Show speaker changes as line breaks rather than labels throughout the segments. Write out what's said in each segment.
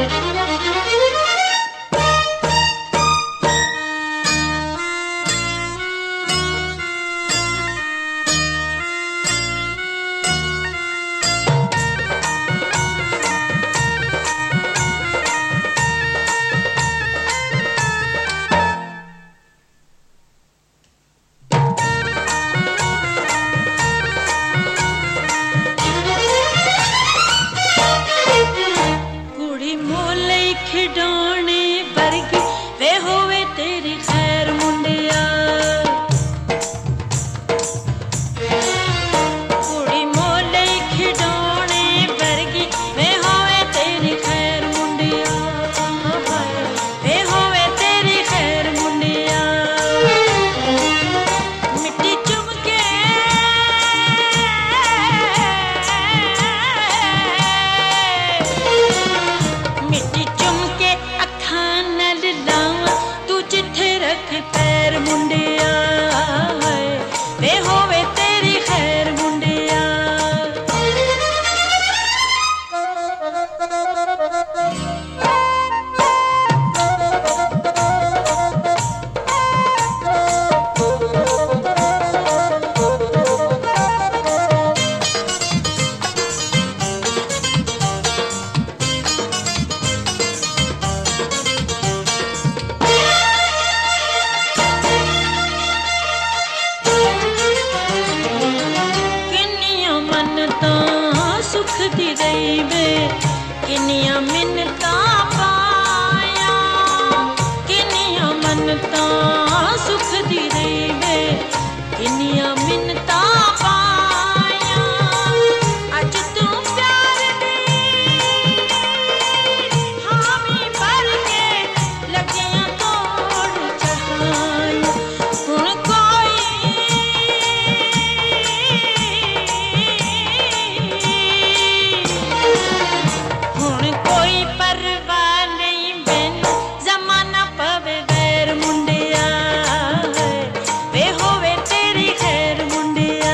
किनिया मिन्नता पाया किनिया मन्नता सुख दी देवे किनिया मिन्नता पाया अज तू प्यार दी हामी भर के लगियां तोड़ चढ़ाई हुण कोई परवाह नहीं बिन जमाना पवे वैर मुंडिया वे होवे तेरी खैर मुंडिया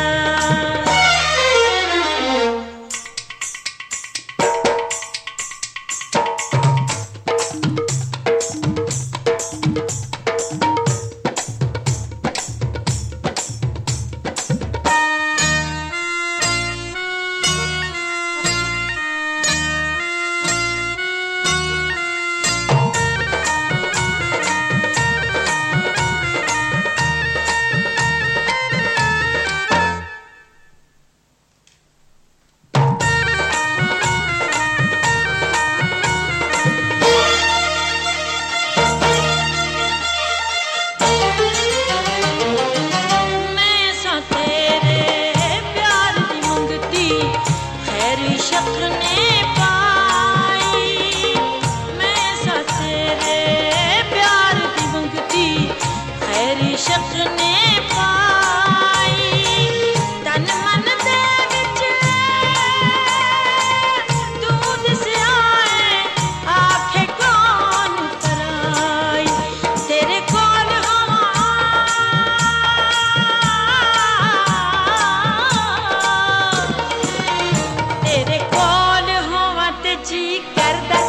शक्र ने पाई मैं सा तेरे प्यार दी मंगती खैरी शक्र ने पाई तन मन दे विच दूध से आए आखे कौन कराई तेरे कौन तेरे कोल होवा ते जी करदा